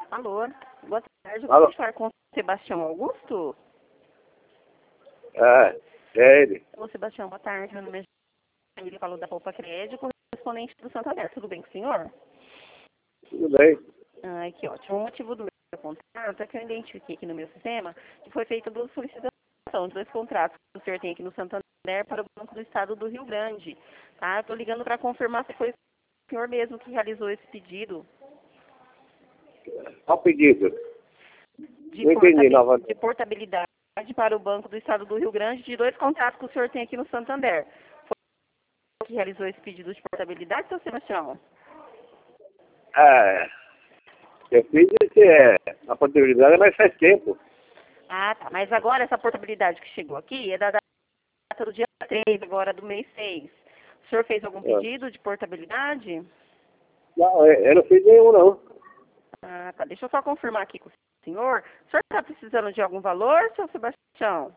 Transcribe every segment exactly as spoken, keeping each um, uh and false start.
Alô, boa tarde. Eu Alô? gostaria de falar com o Sebastião Augusto. É, é ele. Ô, Sebastião, boa tarde. Meu nome é Jane, ele falou da Poupa Crédito, correspondente do Santander. Tudo bem com o senhor? Tudo bem? Ai, que ótimo. O motivo do meu contrato é que eu identifiquei aqui no meu sistema que foi feita duas solicitações de dois contratos que o senhor tem aqui no Santander para o Banco do Estado do Rio Grande. Tá? Eu estou ligando para confirmar se foi o senhor mesmo que realizou esse pedido Qual o pedido? de, Não entendi portabi- novamente. de portabilidade para o Banco do Estado do Rio Grande de dois contratos que o senhor tem aqui no Santander. Foi o que realizou esse pedido de portabilidade, seu Sebastião? É, eu fiz esse, é, a possibilidade, mas faz tempo. Ah, tá. Mas agora essa portabilidade que chegou aqui é da data do dia três, agora do mês seis. O senhor fez algum É. pedido de portabilidade? Não, eu eu não fiz nenhum, não. Ah, tá. Deixa eu só confirmar aqui com o senhor. O senhor está precisando de algum valor, seu Sebastião?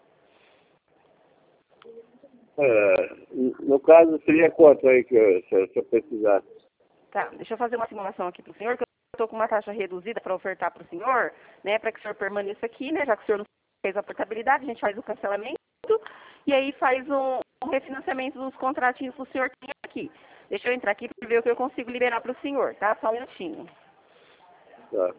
É, no caso, seria quanto aí que eu, se, eu- se eu precisar? Tá, deixa eu fazer uma simulação aqui para o senhor, que eu estou com uma taxa reduzida para ofertar para o senhor, né, para que o senhor permaneça aqui, né, já que o senhor não fez a portabilidade, a gente faz o cancelamento e aí faz um, um refinanciamento dos contratinhos que o senhor tem aqui. Deixa eu entrar aqui para ver o que eu consigo liberar para o senhor, tá? Só um minutinho. Tá.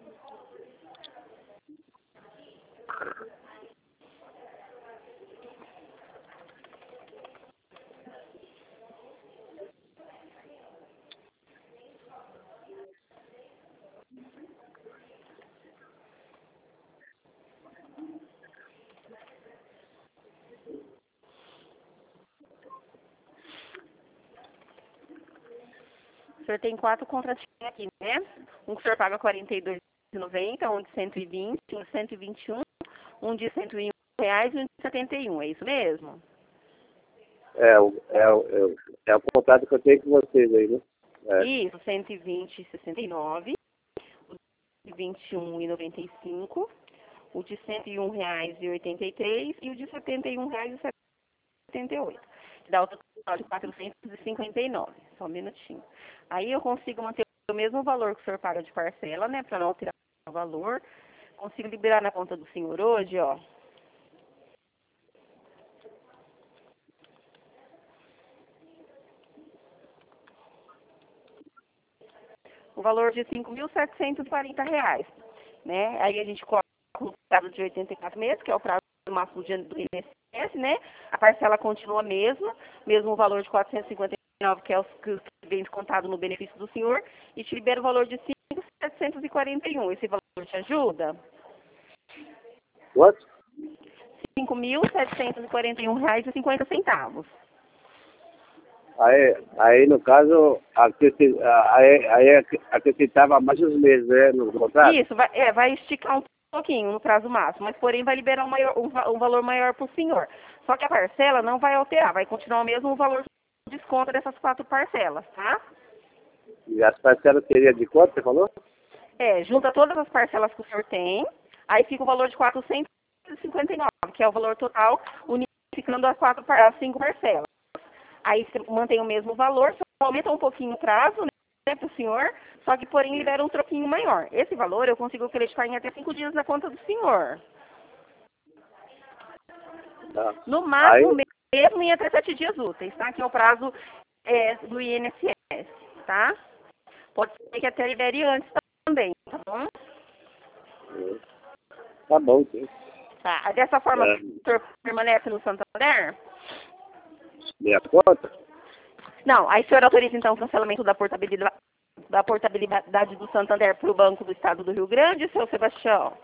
O senhor tem quatro contratinhos aqui, né? Um que o senhor paga quarenta e dois reais e noventa centavos, um de cento e vinte, um de cento e vinte e um, um de cento e um reais e um de setenta e um, é isso mesmo? É, o- é, o- é, o- é o contato que eu tenho com vocês aí, né? É. Isso, cento e vinte e sessenta e nove, o de vinte e um e noventa e cinco, o de cento e um reais e oitenta e três e o de setenta e um reais e setenta e oito. Dá o total de quatrocentos e cinquenta e nove. Só um minutinho. Aí eu consigo manter o mesmo valor que o senhor paga de parcela, né? Para não alterar o valor. Consigo liberar na conta do senhor hoje, ó. O valor de cinco mil setecentos e quarenta reais, né? Aí a gente coloca o prazo de oitenta e quatro meses, que é o prazo máximo de- do I N S S, né? A parcela continua a mesma, mesmo o valor de quatrocentos e cinquenta e nove, que é o que vem descontado no benefício do senhor, e te libera o valor de cinco mil setecentos e quarenta e um. Esse valor te ajuda? Quanto? cinco mil setecentos e quarenta e um reais e cinquenta centavos. Aí, aí no caso, acresci- aí, aí acrescentava mais uns meses, né, no contrato? Isso, vai, é, vai esticar um pouquinho no prazo máximo, mas porém vai liberar um, maior, um, va- um valor maior para o senhor. Só que a parcela não vai alterar, vai continuar o mesmo valor de desconto dessas quatro parcelas, tá? E as parcelas seria de quanto, você falou? É, junta todas as parcelas que o senhor tem, aí fica o valor de quatrocentos e cinquenta e nove, que é o valor total, unificando as, quatro, par- as cinco parcelas. Aí você mantém o mesmo valor, só aumenta um pouquinho o prazo, né, para o senhor, só que porém libera um troquinho maior. Esse valor eu consigo acreditar em até cinco dias na conta do senhor. Tá. No Aí, máximo mesmo em até sete dias úteis, tá? Que é o prazo é, do I N S S, tá? Pode ser que até libere antes também, tá bom? tá bom, sim. Tá. Dessa forma, É, o senhor permanece no Santander? minha conta? Não, aí o senhor autoriza então o cancelamento da portabilidade, da portabilidade do Santander para o Banco do Estado do Rio Grande, seu Sebastião?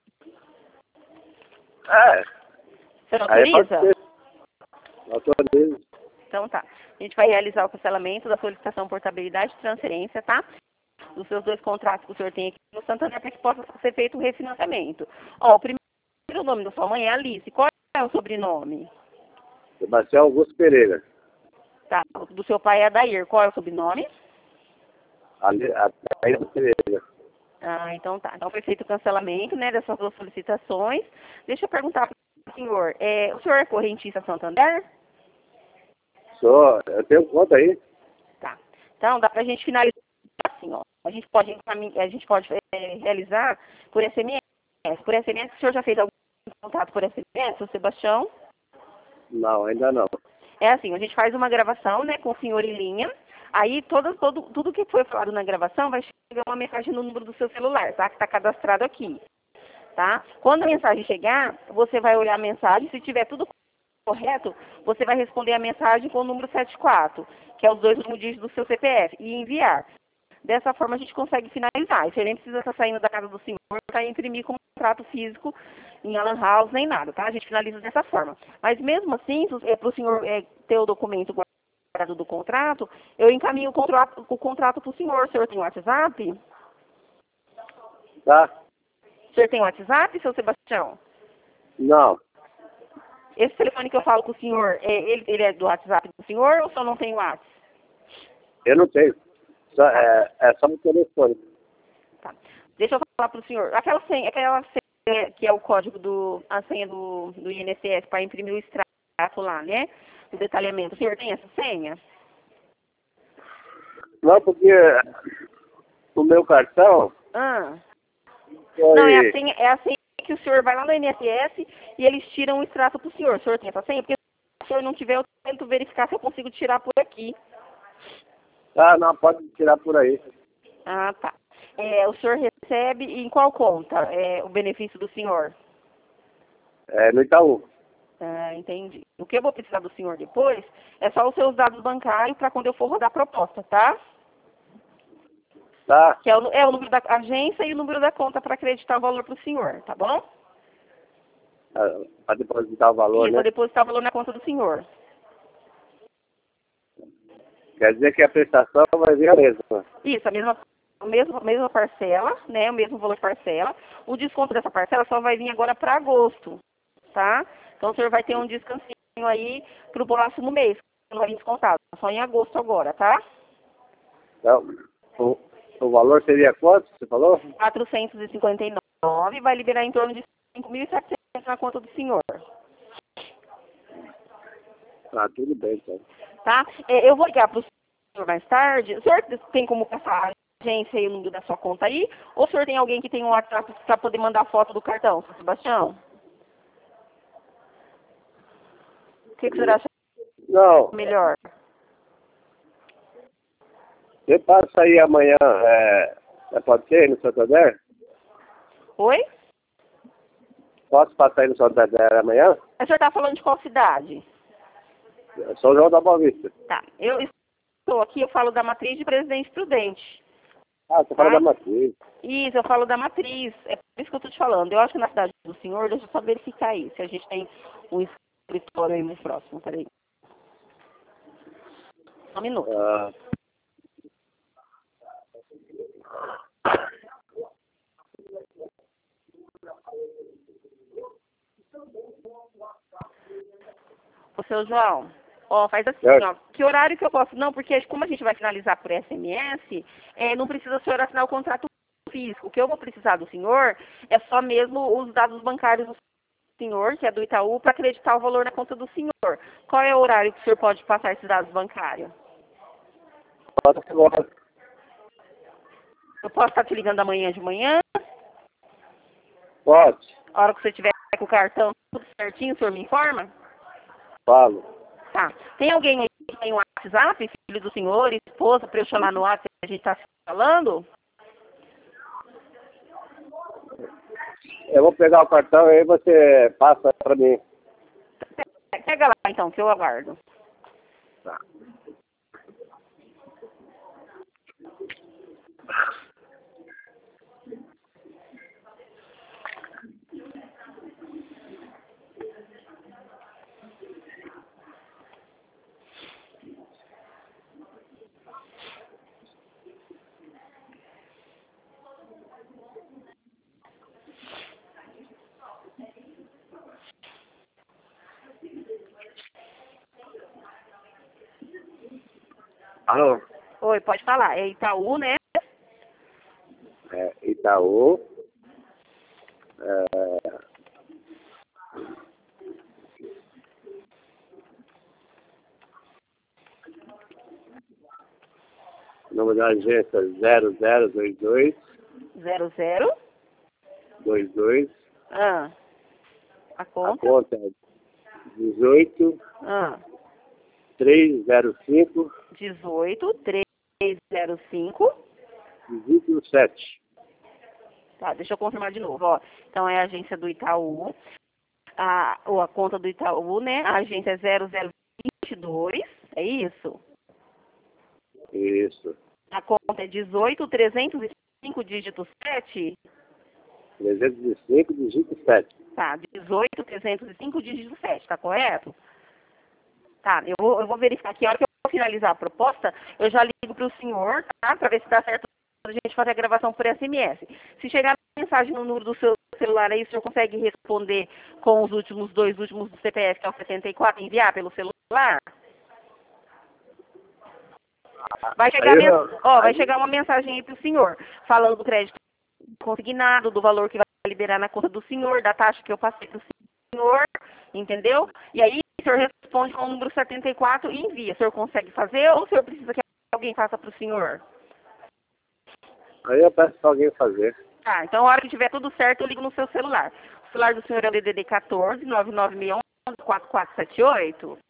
É, O senhor aí pode autoriza? ser. Autorizo. Então tá. A gente vai realizar o cancelamento da solicitação portabilidade e transferência, tá? Dos seus dois contratos que o senhor tem aqui no Santander para que possa ser feito o refinanciamento. Ó, o primeiro nome da sua mãe é Alice. Qual é o sobrenome? Sebastião Augusto Pereira. Tá. O do seu pai é Adair. Qual é o sobrenome? Ali, a, aí é Pereira. Ah, então tá. Então foi feito o cancelamento, né, dessas duas solicitações. Deixa eu perguntar para o senhor. É, o senhor é correntista Santander? Sou, eu tenho conta aí. Tá. Então dá pra gente finalizar assim, ó. A gente pode, encamin- a gente pode é, realizar por S M S. Por S M S, o senhor já fez algum contato por S M S, o Sebastião? Não, ainda não. É assim, a gente faz uma gravação, né, com o senhor em linha. Aí todo, todo, tudo que foi falado na gravação vai chegar uma mensagem no número do seu celular, tá? Que está cadastrado aqui, tá? Quando a mensagem chegar, você vai olhar a mensagem. Se tiver tudo correto, você vai responder a mensagem com o número setenta e quatro, que é os dois últimos dígitos do seu C P F, e enviar. Dessa forma a gente consegue finalizar. Você nem precisa estar saindo da casa do senhor para imprimir como contrato físico em Alan House nem nada, tá? A gente finaliza dessa forma. Mas mesmo assim, é, para o senhor é, ter o documento guardado do contrato, eu encaminho o contrato, o contrato para o senhor. O senhor tem WhatsApp? Tá? O senhor tem WhatsApp, seu Sebastião? Não, Esse telefone que eu falo com o senhor, é, ele, ele é do WhatsApp do senhor ou só não tem WhatsApp? eu não tenho. Só, Tá. é, é só no telefone. Tá. Deixa eu falar para o senhor. Aquela senha, aquela senha que é o código do, a senha do, do I N S S para imprimir o extrato lá, né? O detalhamento. O senhor tem essa senha? Não, porque o meu cartão Ah. foi... Não, é a senha, é a senha que o senhor vai lá no I N S S e eles tiram o extrato para o senhor. O senhor tem essa senha? Porque se o senhor não tiver, eu tento verificar se eu consigo tirar por aqui. Ah, não, pode tirar por aí. Ah, tá. É, o senhor recebe em qual conta é, o benefício do senhor? É no Itaú. Ah, entendi. O que eu vou precisar do senhor depois é só os seus dados bancários para quando eu for rodar a proposta, tá? Tá? Que é o, é o número da agência e o número da conta para acreditar o valor para o senhor, tá bom? Para depositar o valor, Isso, né? vou depositar o valor na conta do senhor. Quer dizer que a prestação vai vir a mesma. Isso, a mesma, a mesma, a mesma parcela, né? O mesmo valor de parcela. O desconto dessa parcela só vai vir agora para agosto, tá? Então o senhor vai ter um descansinho aí para o próximo mês, que não vai vir descontado. Só em agosto agora, tá? Então, o, o valor seria quanto, você falou? quatrocentos e cinquenta e nove, vai liberar em torno de cinco mil e setecentos na conta do senhor, Ah, tudo bem, então. tá? É, eu vou ligar para o senhor mais tarde. O senhor tem como passar a agência e o número da sua conta aí? Ou o senhor tem alguém que tem um WhatsApp para poder mandar foto do cartão, seu Sebastião? O que, que o senhor acha Não, melhor? eu passo aí amanhã, é, é, pode ser, no Santander? Oi? Posso passar aí no Santander amanhã? O senhor está falando de qual cidade? Eu sou o João da Boa Vista. Tá, eu estou aqui, eu falo da matriz de Presidente Prudente. Ah, você fala da matriz. Isso, eu falo da matriz. É por isso que eu estou te falando. Eu acho que na cidade do senhor, deixa eu só verificar aí, se a gente tem um escritório aí mais próximo. Peraí. Só um minuto. Ah, Ô, seu João, ó, faz assim, certo. ó. Que horário que eu posso? Não, porque como a gente vai finalizar por S M S, é, não precisa o senhor assinar o contrato físico. O que eu vou precisar do senhor é só mesmo os dados bancários do senhor, que é do Itaú, para acreditar o valor na conta do senhor. Qual é o horário que o senhor pode passar esses dados bancários? Pode ser agora. Eu posso estar te ligando amanhã de manhã? Pode. A hora que você tiver com o cartão tudo certinho, o senhor me informa? Falo. Tá. Tem alguém aí que tem um WhatsApp, filho do senhor, esposa, para eu chamar no WhatsApp que a gente está falando? Eu vou pegar o cartão e aí você passa para mim. Pega lá então, que eu aguardo. Tá. Alô? Oi, pode falar. É Itaú, né? É, Itaú. É, Número da agência zero zero dois dois. Zero zero. dois dois. Ah. A A conta? conta é dezoito. Ah. trezentos e cinco. dezoito, trezentos e cinco. vinte e sete. Tá, deixa eu confirmar de novo, ó. Então é a agência do Itaú. A, ou a conta do Itaú, né? A agência é zero zero vinte e dois. É isso? Isso. A conta é dezoito, trezentos e cinco, dígito sete. trezentos e cinco, dígito sete. Tá, dezoito, trezentos e cinco, dígito sete, tá correto? Tá, eu vou, eu vou verificar aqui. A hora que eu finalizar a proposta, eu já ligo para o senhor, tá? Para ver se dá certo a gente fazer a gravação por S M S. Se chegar mensagem no número do seu celular aí, o senhor consegue responder com os últimos dois últimos do C P F, que é o setenta e quatro, enviar pelo celular? Vai chegar, Aí, mens... eu- ó, vai aí, chegar uma mensagem aí para o senhor, falando do crédito consignado, do valor que vai liberar na conta do senhor, da taxa que eu passei para o senhor, entendeu? E aí o senhor responde com o número setenta e quatro e envia. O senhor consegue fazer ou o senhor precisa que alguém faça para o senhor? aí eu peço para alguém fazer. Tá, então a hora que tiver tudo certo, eu ligo no seu celular. O celular do senhor é o D D D quatorze, nove nove seis um, quatro quatro sete oito.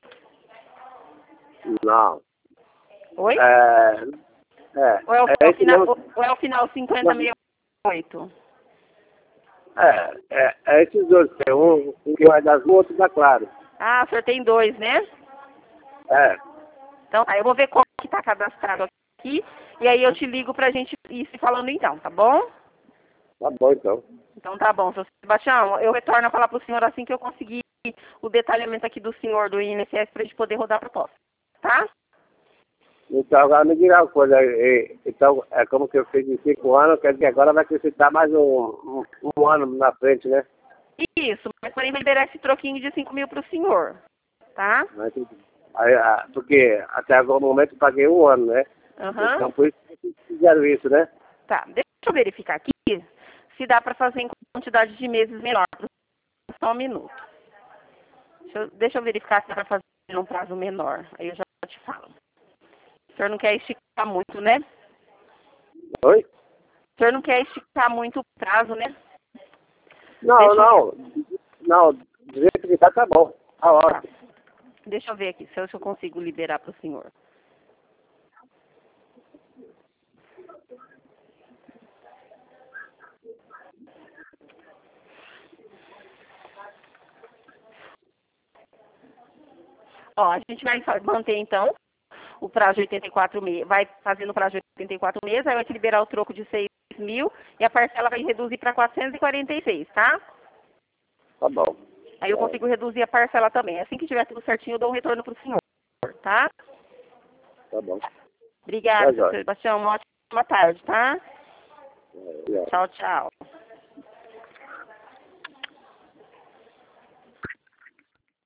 Não. Oi? É, é, Ou é o, é é o esse final, mesmo. ou é o final cinquenta sessenta e oito? É, é, é esses dois. Tem um, um que vai dar azul, outro dá claro. Ah, o senhor tem dois, né? É, Então, tá, eu vou ver qual que tá cadastrado aqui. E aí eu te ligo pra gente ir se falando então, tá bom? tá bom então. Então tá bom, seu Sebastião. Eu retorno a falar pro senhor assim que eu conseguir o detalhamento aqui do senhor do I N S S pra gente poder rodar a proposta. Tá? Então agora me diga uma coisa. é, Então, é como que eu fiz em cinco anos, quer dizer, agora vai acrescentar mais um, um, um ano na frente, né? Isso, mas porém vai liberar esse troquinho de cinco mil pro senhor. Tá? Mas, aí, ah, porque até agora o momento eu paguei um ano, né? Aham. Então por isso que fizeram isso, né? Tá, deixa eu verificar aqui se dá pra fazer em quantidade de meses menor. Só um minuto. Deixa eu, deixa eu verificar se dá pra fazer num prazo menor. Aí eu já te falo. O senhor não quer esticar muito, né? Oi? O senhor não quer esticar muito o prazo, né? Não, Deixa eu- não. Não, do jeito que tá, tá bom. Tá Tá. ótimo. Deixa eu ver aqui se eu, se eu consigo liberar para o senhor. Ó, a gente vai fa- manter então o prazo de oitenta e quatro meses, vai fazendo o prazo de oitenta e quatro meses, aí vai te liberar o troco de seis mil e a parcela vai reduzir para quatrocentos e quarenta e seis, tá? Tá bom. Aí eu consigo reduzir a parcela também. Assim que tiver tudo certinho, eu dou um retorno para o senhor, tá? Tá bom. Obrigada, Tá seu jóia. Sebastião. Uma ótima tarde, tá? É, é. Tchau, tchau.